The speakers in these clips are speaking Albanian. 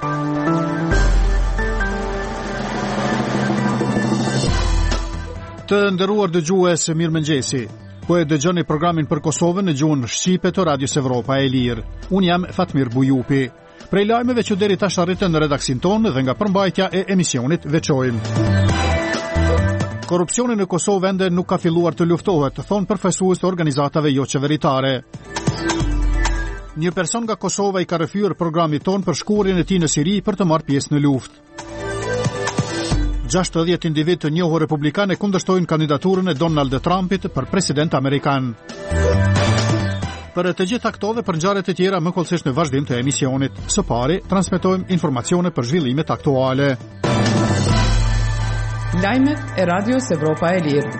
Të nderuar dëgjues, mirëmëngjesi. Po e dëgjoni programin për Kosovën në gjuhën shqipe të Radios Evropa e Lirë. Unë jam Fatmir Bujupi. Prej lajmeve që deri tash arritën në redaksin tonë dhe nga përmbajtja e emisionit veçojmë. Korupcioni në Kosovë ende nuk ka filluar të luftohet, thonë përfaqësues të organizatave jo qeveritare. Një person nga Kosova i ka rrëfyer programin tonë për shkurjen e tij në Siri për të marrë pjesë në luftë. 60 individ të njohur republikanë kundërshtojnë kandidaturën e Donald Trumpit për president amerikan. Për të gjitha këto dhe për ngjarjet e tjera më kollësisht në vazhdim të emisionit. Së pari, transmetojmë informacione për zhvillimet aktuale. Lajmet e Radios Evropa e Lirë.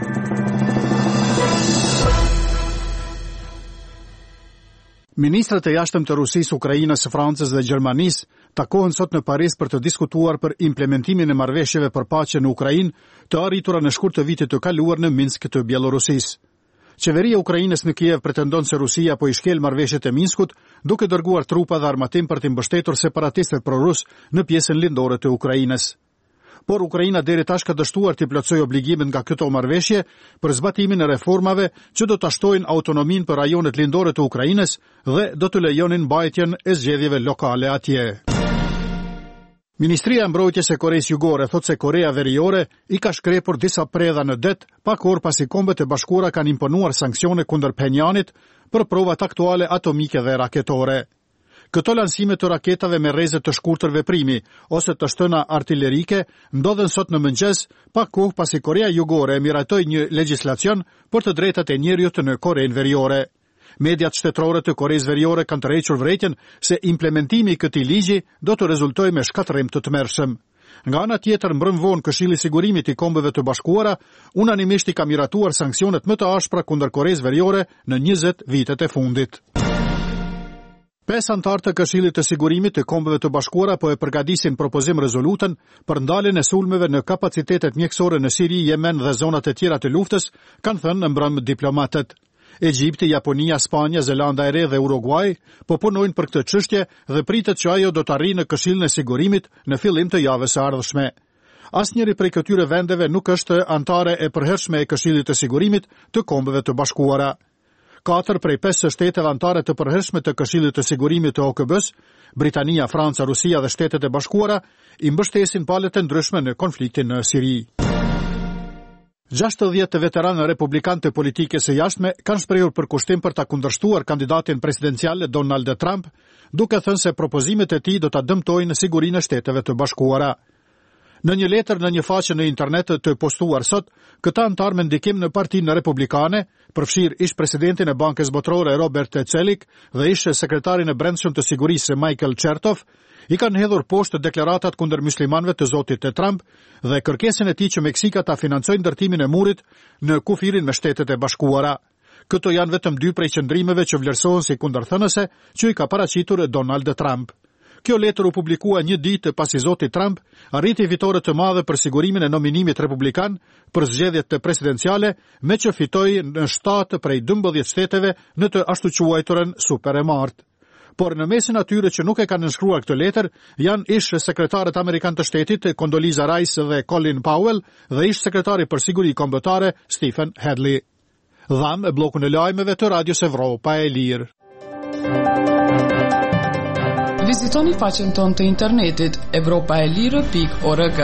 Ministrat e jashtëm të Rusisë, Ukrainës, Francës dhe Gjermanisë takohen sot në Paris për të diskutuar për implementimin e marrëveshjeve për paqe në Ukrainë, të arritura në shkurt të vitit të kaluar në Minsk të Bielorusisë. Qeveria e Ukrainës në Kiev pretendon se Rusia po i shkel marrëveshjet e Minskut, duke dërguar trupa dhe armatim për të mbështetur separatistët prorus në pjesën lindore të Ukrainës. Por Ukraina deri tash ka dështuar të plotësojë obligimet nga këto marrëveshje për zbatimin e reformave që do ta shtojnë autonominë për rajonet lindore të Ukrainës dhe do të lejonin mbajtjen e zgjedhjeve lokale atje. Ministria e Mbrojtjes e Koreas Jugore thotë se Korea Veriore i ka shkrepur disa predha në det, pak orë pasi Kombet e Bashkuara kanë imponuar sanksione kundër Pjenjanit për provat aktuale atomike dhe raketore. Këto lansime të raketave me rreze të shkurtër veprimi ose të shtëna artillerike ndodhen sot në mëngjes, pak kohë pasi Korea Jugore miratoi një legjislacion për të drejtat e njerëzit në Korenë Veriore. Mediat shtetërore të Koreas Veriore kanë tërhequr vërejtjen se implementimi i këtij ligji do të rezultojë me shkatërrim të tmerrshëm. Nga ana tjetër, mbrëm vonë Këshilli i Sigurimit i Kombeve të Bashkuara unanimisht i ka miratuar sanksionet më të ashpra kundër Koreas Veriore në 20 vitet e fundit. 5 antarë të Këshillit të Sigurimit të Kombeve të Bashkuara po e përgatisin propozim rezolutën për ndaljen e sulmeve në kapacitetet mjekësore në Siri, Yemen dhe zonat e tjera të luftës, kanë thënë në mbrëm diplomatët. Egjipti, Japonia, Spanja, Zelanda e Re dhe Uruguay po punojnë për këtë çështje dhe pritet që ajo do të arrijë në Këshillin e Sigurimit në fillim të javës së ardhshme. Asnjëri prej këtyre vendeve nuk është antare e përhershme e Këshillit të Sigurimit të Kombeve të Bashkuara. 4 prej 5 shteteve antare të përhershme të Këshillit të Sigurimit të OKB-s, Britania, Franca, Rusia dhe Shtetet e Bashkuara, i mbështesin palët e ndryshme në konfliktin në Siri. 60 veteranë republikanë të politikës së jashtme kanë shprehur përkushtim për ta kundërshtuar kandidatin presidencial Donald Trump, duke thënë se propozimet e tij do ta dëmtojnë sigurinë e Shteteve të Bashkuara. Në një letër në një faqe në internet të postuar sot, këta antar me ndikim në Partinë Republikane, përfshir ish presidentin e Bankës Botërore Robert Celik dhe ish sekretarin e brendshëm të sigurisë Michael Chertoff, i kanë hedhur poshtë deklaratat kundër muslimanëve të zotit të Trump dhe kërkesën e tij që Meksika ta financojë ndërtimin e murit në kufirin me Shtetet e Bashkuara. Këto janë vetëm 2 prej qëndrimeve që vlerësohen si kundërthënëse që i ka paraqitur Donald Trump. Kjo letër u publikua një ditë pasi zoti Trump arriti fitore të madhe për sigurimin e nominimit republikan për zgjedhjet të presidenciale, me që fitoi në 7 prej 12 shteteve në të ashtu quajturën super e martë. Por në mesin atyre që nuk e kanë nënshkruar këtë letër, janë ish sekretarët amerikan të shtetit Condoleezza Rice dhe Colin Powell dhe ish sekretari për siguri kombëtare Stephen Hadley. Dham e bllokun e lajmeve të Radios Evropa e Lirë. Vizitoni faqen tonë të internetit evropaelire.org.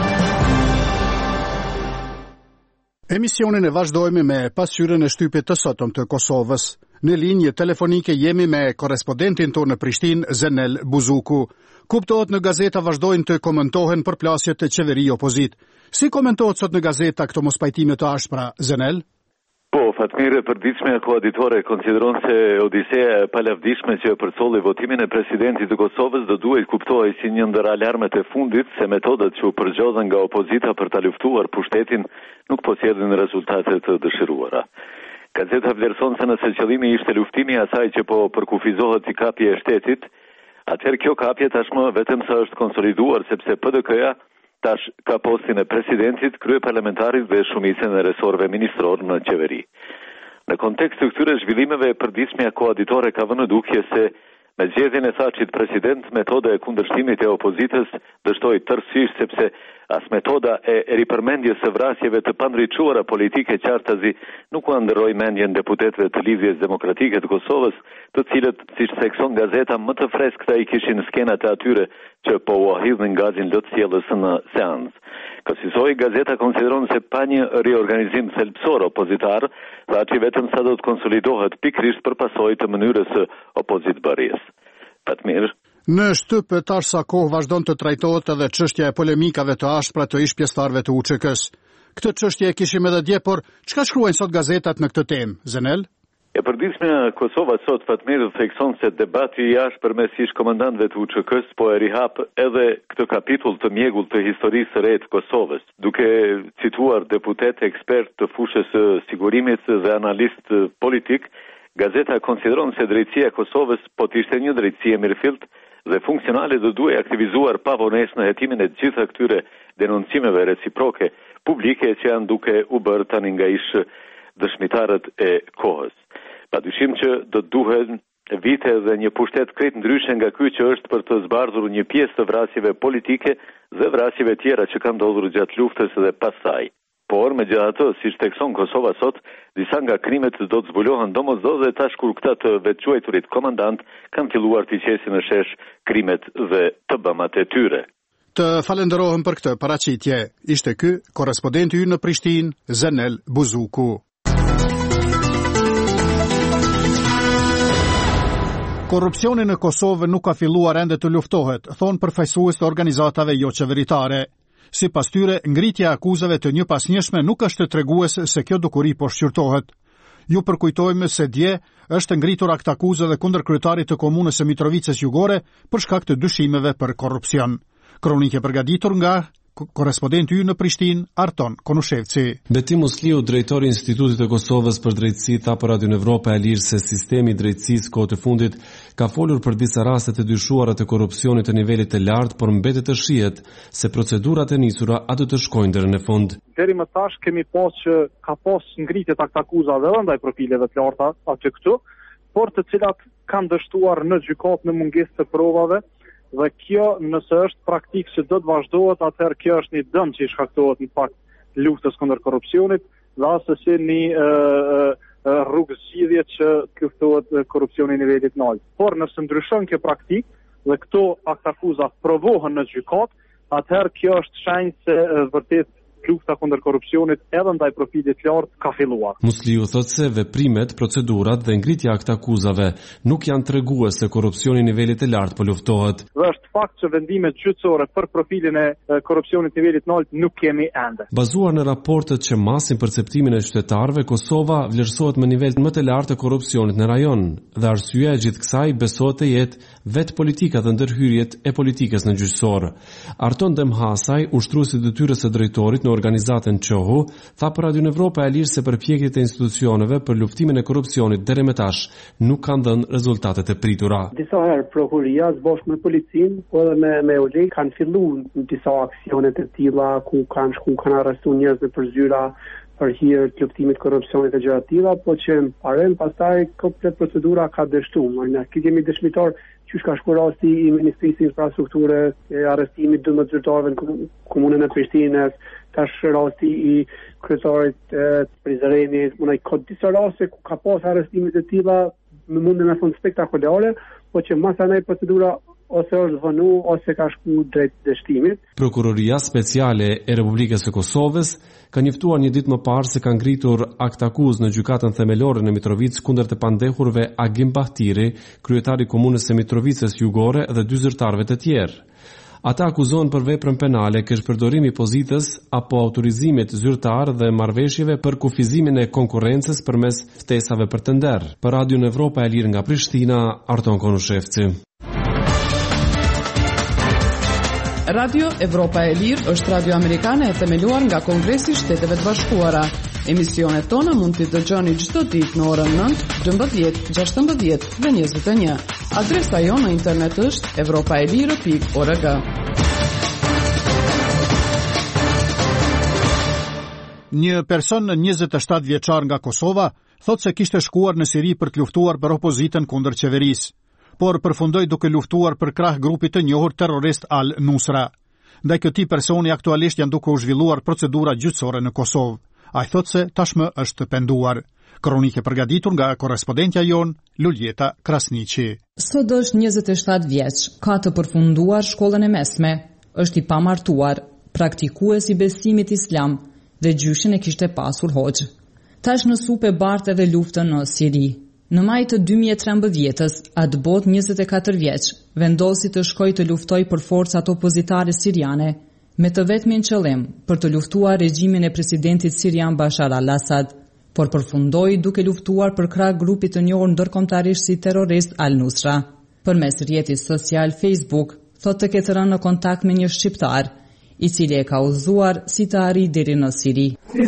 Emisionin e vazhdojmë me pasqyrën e shtypit të sotëm të Kosovës. Në linjë telefonike jemi me korrespondentin tonë në Prishtinë, Zenel Buzuku. Kuptohet në gazeta vazhdojnë të komentohen përplasjet e qeveri opozit. Si komentohet sot në gazeta këto mospajtime të ashpra, Zenel? Po, Fatmir, e përditshme koaditore konsideron se odiseja e palavdishme që përcolli votimin e presidentit të Kosovës do duhet kuptohej si një ndër alarmet e fundit se metodat që u përgjodhen nga opozita për ta luftuar pushtetin nuk po sjellin rezultate të dëshiruara. Gazeta vlerëson se nëse qëllimi ishte luftimi i asaj që po përkufizohet si kapje e shtetit, atëherë kjo kapje tashmë vetëm sa është konsoliduar sepse PDK-ja tash ka postin e presidentit, kryeparlamentarit dhe shumicën e resorëve ministror në qeveri. Në kontekst të këtyre zhvillimeve, përditshmja koaditore ka vënë dukje se Me zgjedhjen e Thachit president, metoda e kundërshtimit e opozitës dështoi tërësisht sepse as metoda e ripërmendjes së vrasjeve të pandriçuara politike qartazi nuk u ndërroi mendjen deputetëve të Lidhjes Demokratike të Kosovës, të cilët, siç thekson gazeta, më të freskëta i kishin skenat e atyre që po u ahidhin gazin lotësjellës në seancë. Kësaj gazeta konsideron se pa një riorganizim thelbësor opozitar, Thaçi vetëm sa do të konsolidohet pikërisht për pasojë të mënyrës së opozitbërjes. Fatmir. Në shtyp tash sa kohë vazhdon të trajtohet edhe çështja e polemikave të ashpra të ish pjesëtarëve të UÇK-s. Këtë çështje e kishim edhe dje, por çka shkruajnë sot gazetat në këtë temë, Zenel? E përditshmja Kosova sot, Fatmir, thekson se debati i jashtëm mes ish komandantëve të UÇK-s po e rihap edhe këtë kapitull të mjegull të historisë së re të Kosovës, duke cituar deputet ekspert të fushës së sigurimit dhe analist politik. Gazeta konsideron se drejtësia e Kosovës po të ishte një drejtësi e mirëfillt dhe funksionale dhe duhej aktivizuar pavonesë në hetimin e gjitha këtyre denoncimeve reciproke publike që janë duke u bërë tani nga ish dëshmitarët e kohës. Padyshim që do të duhen vite dhe një pushtet krejt ndryshe nga ky që është për të zbardhur një pjesë të vrasjeve politike dhe vrasjeve tjera që kanë ndodhur gjatë luftës dhe pasaj. Por, megjithatë, siç thekson Kosova sot, disa nga krimet do të zbulohen domosdoshmë tash kur këta të vetquajturit komandant kanë filluar të qesin në shesh krimet dhe të bëmat e tyre. Të falenderohem për këtë paraqitje. Ishte ky korrespondenti ynë në Prishtinë, Zenel Buzuku. Korrupsioni në Kosovë nuk ka filluar ende të luftohet, thonë përfaqësues të organizatave jo qeveritare. Sipas tyre, ngritja e akuzave të njëpasnjëshme nuk është treguese se kjo dukuri po shqyrtohet. Ju përkujtojmë se dje është ngritur akt akuze dhe kundër kryetarit të komunës së Mitrovicës Jugore për shkak të dyshimeve për korrupsion. Kronikë e përgatitur nga korrespondenti ynë në Prishtinë, Arton Konushevci. Betim Musliu, drejtori i Institutit të Kosovës për drejtësi, tha për Radio Evropa e Lirë se sistemi i drejtësisë kohë të fundit ka folur për disa raste të dyshuara të korrupsionit të nivelit të lartë, por mbetet të shihet se procedurat e nisura ato të shkojnë deri në fund. Deri më tash kemi pas që ka pas ngritje të akuzave ndaj profileve të larta aty këtu, por të cilat kanë dështuar në gjykatë në mungesë të provave. Dhe kjo, nëse është praktikë që do të vazhdohet, atëherë kjo është një dëm që i shkaktohet në fakt luftës kundër korrupsionit dhe asesi një rrugë zgjidhje që luftohet korrupsioni në nivelit të lartë. Por nëse ndryshon kjo praktikë dhe këto akuzat provohen në gjykatë, atëherë kjo është shenjë se vërtet lufta kundër korrupsionit edhe ndaj profilit të lartë ka filluar. Musliu thotë se veprimet, procedurat dhe ngritja e akuzave nuk janë tregues se korrupsioni në nivelit të lartë po luftohet. Dhe është fakt që vendimet gjyqësore për profilin e korrupsionit në nivelit të lartë nuk kemi ende. Bazuar në raportet që masin perceptimin e qytetarëve, Kosova vlerësohet me nivel më të lartë të korrupsionit në rajon dhe arsyeja e gjithë kësaj besohet të jetë vetë politika dhe ndërhyrjet e politikës në gjyqësor. Arton Demhasaj, ushtruesi i detyrës së drejtorit në organizatën Çohu, tha për Radio Evropa e Lirë se përpjekjet e institucioneve për luftimin e korrupsionit deri më tash nuk kanë dhënë rezultatet e pritura. Disa herë prokuria së bashku me policinë, po edhe me ULE kanë filluar disa aksione të tilla ku kanë arrestuar njerëz në përzyra për hir të luftimit korrupsionit e gjëra të tilla, po që parën pastaj komplet procedura ka dështuar. Ne kemi dëshmitar që ka shkuar rasti i Ministrisë Infrastrukture, arrestimit 12 zyrtarëve në komunën e Prishtinës, tash rasti i kryetarit të Prizrenit, ka disa raste ku ka pas arrestime të tilla me mundën e fund spektakolare, po që masanaj procedura ose është vënu ose ka shku drejt dështimit. Prokuroria Speciale e Republikës së Kosovës ka njoftuar një ditë më parë se ka ngritur akt akuzë në gjykatën themelore në Mitrovicë kundër të pandehurve Agim Bahtiri, kryetari i komunës së Mitrovicës Jugore dhe 2 zyrtarëve të tjerë. Ata akuzohen për veprën penale, këshpërdorimi i pozitës apo autorizimit zyrtar dhe marrëveshjeve për kufizimin e konkurrencës përmes ftesave për tender. Për Radio Evropa e Lirë nga Prishtina, Arton Konushevci. Radio Evropa e Lirë është radio amerikane e themeluar nga Kongresi i Shteteve të Bashkuara. Emisionet tona mund t'i dëgjoni çdo ditë në orën 9, 12, 16 dhe 21. Adresa jonë në internet është evropaelire.org. Një person 27 vjeçar nga Kosova thotë se kishte shkuar në Siri për të luftuar për opozitën kundër qeverisë. por përfundoi duke luftuar për krah grupit të njohur terrorist Al-Nusra. Ndaj këtij personi aktualisht janë duke u zhvilluar procedura gjyqësore në Kosovë. Ai thotë se tashmë është penduar. Kronike përgatitur nga korrespondentja jon Luljeta Krasniqi. Sot është 27 vjeç, ka të përfunduar shkollën e mesme, është i pamartuar, praktikues i besimit islam dhe gjyshin e kishte pasur hoxh. Tash në supe bart edhe luftën në Siri. Në maj të 2013-ës, atë bot 24 vjeç, vendosi të shkoj të luftoj për forcat opozitare siriane, me të vetmin qëllim për të luftuar regjimin e presidentit sirian Bashar al-Assad, por përfundoi duke luftuar për krah grupit të njohur ndërkombëtarisht si terrorist Al-Nusra. Përmes rrjetit social Facebook, thotë të ketë rënë në kontakt me një shqiptar, i cili e ka udhëzuar si të arrijë deri në Siri.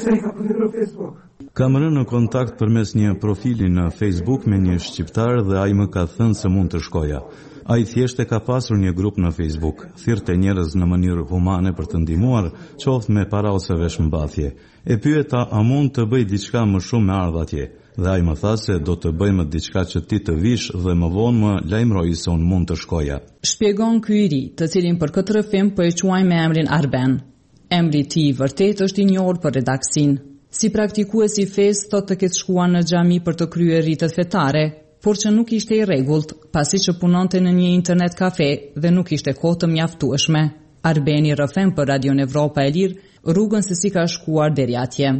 Kam rënë në kontakt përmes një profili në Facebook me një shqiptar dhe ai më ka thënë se mund të shkoja. Ai thjesht e ka pasur një grup në Facebook, thirrte njerëz në mënyrë humane për të ndihmuar, qoftë me para ose veshmbathje. E pyeta a mund të bëj diçka më shumë me ardh atje. Dhe ai më tha se do të bëjmë diçka që ti të vish dhe më vonë më lajmëroi se unë mund të shkoja. Shpjegon ky i ri, të cilin për këtë rrëfim po e quajmë me emrin Arben. Emri i tij vërtet është i njohur për redaksin. Si praktikues i fesë thotë të ketë shkuar në xhami për të kryer ritet fetare, por që nuk ishte i rregullt, pasi që punonte në një internet kafe dhe nuk ishte kohë të mjaftueshme. Arbeni rrëfem për Radio Evropa e Lirë rrugën se si ka shkuar deri atje.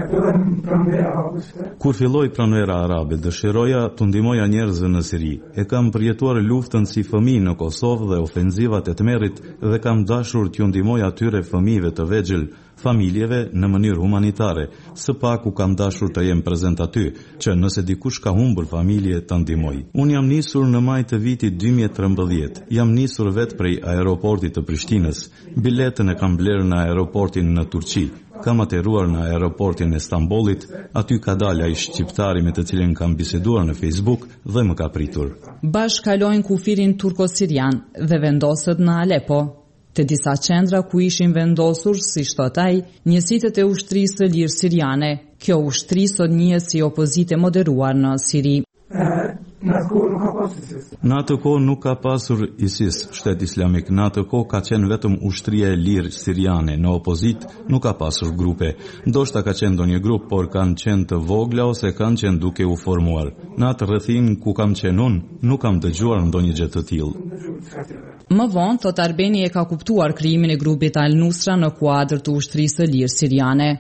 Kur filloi pranvera arabe, dëshiroja të ndihmoja njerëzve në Siri. E kam përjetuar luftën si fëmijë në Kosovë dhe ofenzivat e tmerrit dhe kam dashur t'ju ndihmoj atyre fëmijëve të vegjël, familjeve në mënyrë humanitare. Së paku kam dashur të jem prezent aty, që nëse dikush ka humbur familje të ndihmoj. Unë jam nisur në maj të vitit 2013. Jam nisur vetë prej aeroportit të Prishtinës. Biletën e kam blerë në aeroportin në Turqi. Kam ateruar në aeroportin e Stambollit, aty ka dalë ai shqiptari me të cilin kam biseduar në Facebook dhe më ka pritur. Bashkë kalojnë kufirin turko-sirian dhe vendosët në Alepo, të disa qendra ku ishin vendosur, si thot ai, njësitë e ushtrisë së lirë siriane. Kjo ushtri sot njihet si opozite moderuar në Siri. Në atë kohë nuk ka pasur ISIS, shtet islamik. Në atë kohë ka qenë vetëm ushtria e lirë siriane. Në opozit nuk ka pasur grupe. Ndoshta ka qenë ndonjë grup, por kanë qenë të vogla ose kanë qenë duke u formuar. Në atë rrethin ku kam qenë unë, nuk kam dëgjuar ndonjë gjë të tillë. Më vonë, thot Arbeni e ka kuptuar krijimin e grupit Al-Nusra në kuadër të ushtrisë së lirë siriane.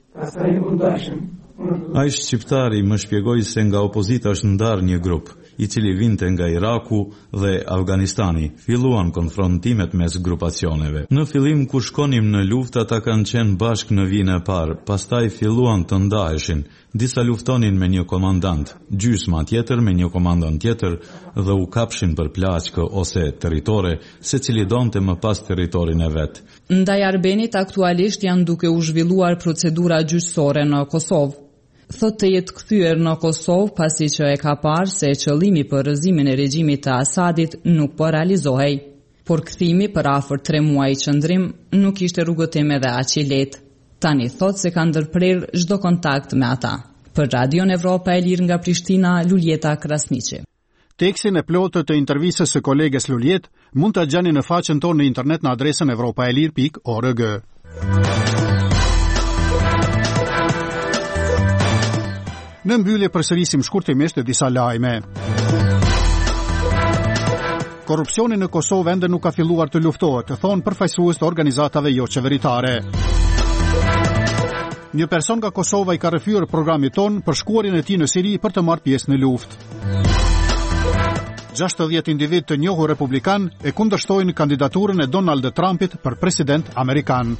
Ai shqiptari më shpjegoi se nga opozita është ndarë një grup, i cili vinte nga Iraku dhe Afganistani. Filluan konfrontimet mes grupacioneve. Në fillim kur shkonim në luftë ata kanë qenë bashkë në vijën e parë, pastaj filluan të ndaheshin. Disa luftonin me një komandant, gjysma tjetër me një komandant tjetër dhe u kapshin për plaçkë ose territore, secili donte më pas territorin e vet. Ndaj Arbenit aktualisht janë duke u zhvilluar procedura gjyqësore në Kosovë. Thot të jetë kthyer në Kosovë pasi që e ka parë se qëllimi për rrëzimin e regjimit të Asadit nuk po realizohej, por kthimi për afër 3 muaj qëndrim nuk ishte rrugëtim edhe aq i lehtë. Tani thot se ka ndërprerë çdo kontakt me ata. Për Radio Evropa e Lirë nga Prishtina, Luljeta Krasniqi. Tekstin e plotë të intervistës së koleges Luljet mund ta gjeni në faqen tonë në internet në adresën evropaelir.org. Në mbyllje përsërisim shkurtimisht disa lajme. Korrupsioni në Kosovë ende nuk ka filluar të luftohet, thonë përfaqësues të organizatave jo qeveritare. Një person nga Kosova i ka rrëfyer programin ton për shkuarjen e tij në Siri për të marrë pjesë në luftë. 60 individ të njohur republikan e kundërshtojnë kandidaturën e Donald Trumpit për president amerikan.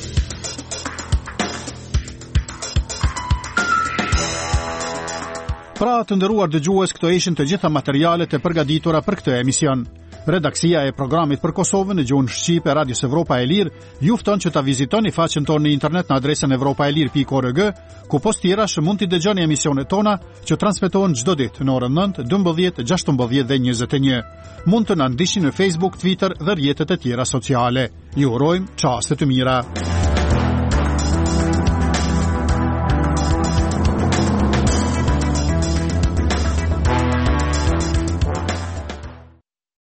Pra të nderuar dëgjues, këto ishin të gjitha materialet e përgatitura për këtë emision. Redaksia e programit për Kosovën në gjuhën shqipe Radios Evropa e Lirë ju fton që ta vizitoni faqen tonë në internet në adresën evropaelir.org, ku post tjerash mund t'i dëgjoni emisionet tona që transmetohen çdo ditë në orën 9, 12, 16 dhe 21. Mund të na ndiqni në Facebook, Twitter dhe rrjetet e tjera sociale. Ju urojmë çaste të mira.